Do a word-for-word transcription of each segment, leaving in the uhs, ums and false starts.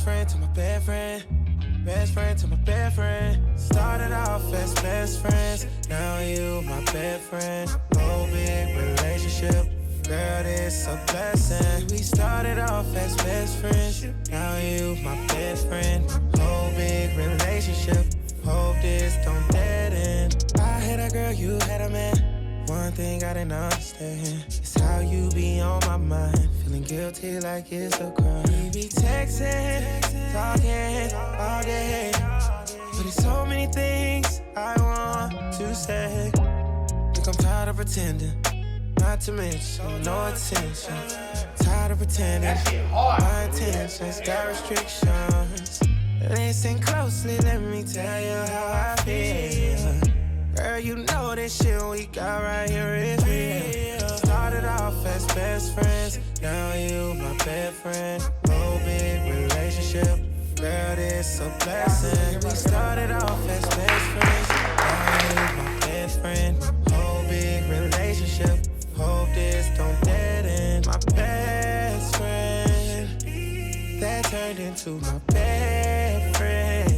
best friend to my best friend. Best friend to my best friend. Started off as best friends. Now you my best friend. No big relationship. Girl, this a blessing. We started off as best friends. Now you my best friend. No big relationship. Hope this don't dead end. I had a girl, you had a man. One thing I didn't understand is how you be on my mind. Feeling guilty like it's a crime. We be texting, talking all day, but there's so many things I want to say. Think I'm tired of pretending, not to mention no attention. Tired of pretending, my intentions got restrictions. Listen closely, let me tell you how I feel. Girl, you know this shit we got right here is real. Started off as best friends, now you my best friend. No big relationship, girl, this a blessing. We started off as best friends, now you my best friend. No big relationship, hope this don't dead end. My best friend, that turned into my best friend.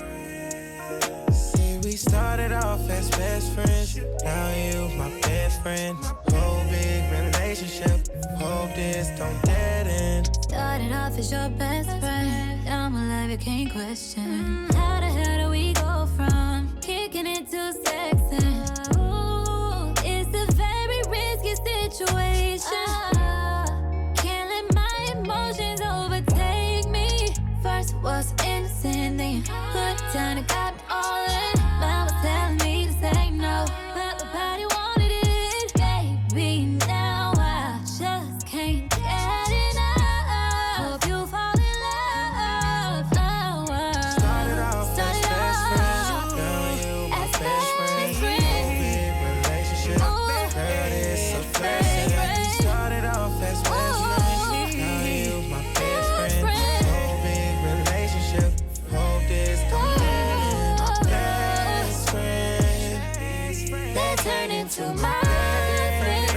We started off as best friends, now you my best friend. Whole big relationship, hope this don't dead end. Started off as your best friend, now my life you can't question. How the hell do we go from kicking it to sexing? Ooh, it's a very risky situation. Can't let my emotions overtake me. First was innocent, then you put it down and got me all in. Mama telling me to say no, but the body wanted it. Baby, now I just can't get enough. Hope you fall in love. Oh, oh. Started off as best friends, now you my best friend. No big relationship, girl, it's a blessing. We started off as best friends, now you my best friend. No big relationship, hope this don't end. My best friend, that turned into my best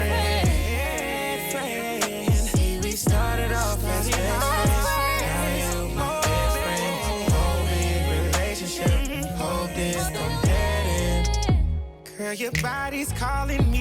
friend. See, we started off as best friends, now you my best friend. No big relationship, hope this don't dead end. Girl, your body's calling